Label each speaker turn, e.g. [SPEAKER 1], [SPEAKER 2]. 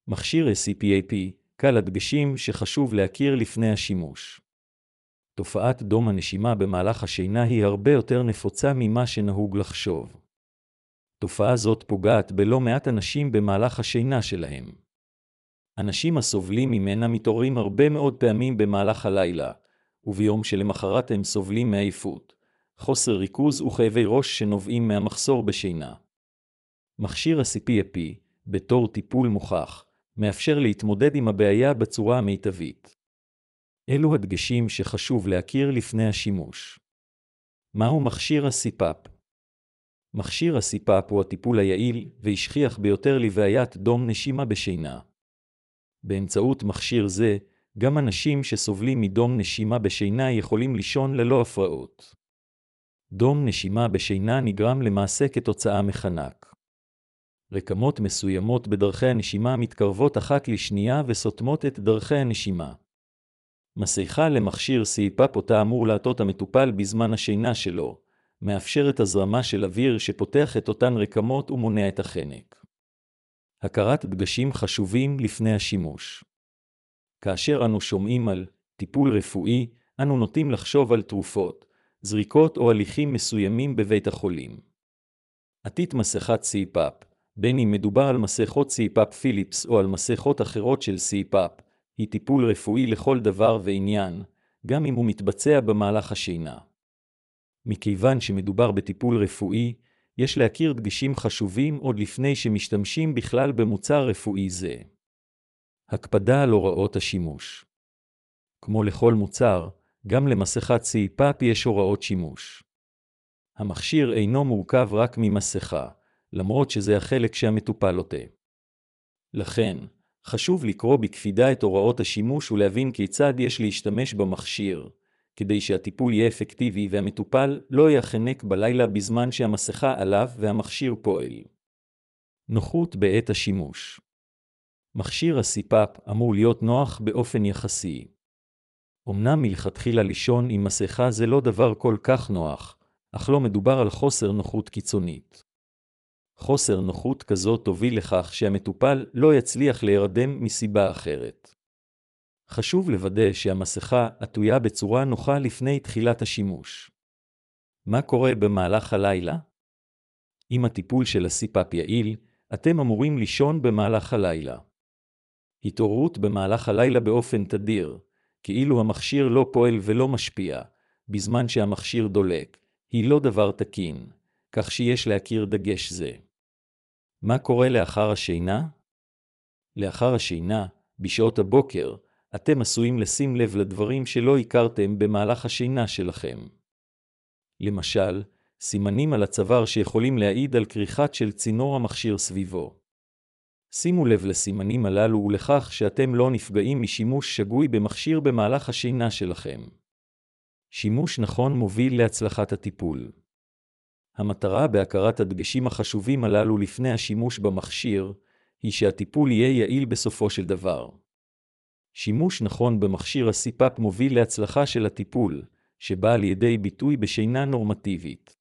[SPEAKER 1] מכשיר SCPAP, קל הדגשים שחשוב להכיר לפני השימוש. תופעת דום הנשימה במהלך השינה היא הרבה יותר נפוצה ממה שנהוג לחשוב. תופעה זאת פוגעת בלא מעט אנשים במהלך השינה שלהם. אנשים הסובלים ממנה מתעוררים הרבה מאוד פעמים במהלך הלילה, וביום שלמחרת הם סובלים מעייפות, חוסר ריכוז וכאבי ראש שנובעים מהמחסור בשינה. מכשיר ה-CPAP, בתור טיפול מוכח, מאפשר להתמודד עם הבעיה בצורה המיטבית. אלו הדגשים שחשוב להכיר לפני השימוש. מהו מכשיר ה-CPAP? מכשיר ה-CPAP הוא הטיפול היעיל והשכיח ביותר לבעיית דום נשימה בשינה. באמצעות מכשיר זה, גם אנשים שסובלים מדום נשימה בשינה יכולים לישון ללא הפרעות. דום נשימה בשינה נגרם למעשה כתוצאה מחנק. רקמות מסוימות בדרכי הנשימה מתקרבות אחת לשנייה וסותמות את דרכי הנשימה. מסכה למכשיר CPAP אותה אמור לעטות המטופל בזמן השינה שלו, מאפשרת הזרמה של אוויר שפותח את אותן רקמות ומונע את החנק. הכרת דגשים חשובים לפני השימוש. כאשר אנו שומעים על טיפול רפואי, אנו נוטים לחשוב על תרופות, זריקות או הליכים מסוימים בבית החולים. עטית מסכת CPAP, בין אם מדובר על מסכות CPAP פיליפס או על מסכות אחרות של CPAP, היא טיפול רפואי לכל דבר ועניין, גם אם הוא מתבצע במהלך השינה. מכיוון שמדובר בטיפול רפואי, יש להכיר דגשים חשובים עוד לפני שמשתמשים בכלל במוצר רפואי זה. הקפדה על הוראות השימוש. כמו לכל מוצר, גם למסכת CPAP יש הוראות שימוש. המכשיר אינו מורכב רק ממסכה, למרות שזה החלק שהמטופל עוטה. לכן, חשוב לקרוא בקפידה את הוראות השימוש ולהבין כיצד יש להשתמש במכשיר, כדי שהטיפול יהיה אפקטיבי והמטופל לא יחנק בלילה בזמן שהמסכה עליו והמכשיר פועל. נוחות בעת השימוש. מכשיר ה-CPAP אמור להיות נוח באופן יחסי. אמנם מלכתחילה לישון עם מסכה זה לא דבר כל כך נוח, אך לא מדובר על חוסר נוחות קיצונית. חוסר נוחות כזאת תוביל לכך שהמטופל לא יצליח להירדם מסיבה אחרת. חשוב לוודא שהמסכה עטויה בצורה נוחה לפני תחילת השימוש. מה קורה במהלך הלילה? אם הטיפול של ה-CPAP יעיל, אתם אמורים לישון במהלך הלילה. התעוררות במהלך הלילה באופן תדיר, כאילו המכשיר לא פועל ולא משפיע, בזמן שהמכשיר דולק, היא לא דבר תקין, כך שיש להכיר דגש זה. מה קורה לאחר השינה? לאחר השינה, בשעות הבוקר, אתם עשויים לשים לב לדברים שלא הכרתם במהלך השינה שלכם. למשל, סימנים על הצוואר שיכולים להעיד על כריכת של צינור המכשיר סביבו. שימו לב לסימנים הללו ולכך שאתם לא נפגעים משימוש שגוי במכשיר במהלך השינה שלכם. שימוש נכון מוביל להצלחת הטיפול. המטרה בהכרת הדגשים החשובים הללו לפני השימוש במכשיר, היא שהטיפול יהיה יעיל בסופו של דבר. שימוש נכון במכשיר ה-CPAP מוביל להצלחה של הטיפול, שבא לידי ביטוי בשינה נורמטיבית.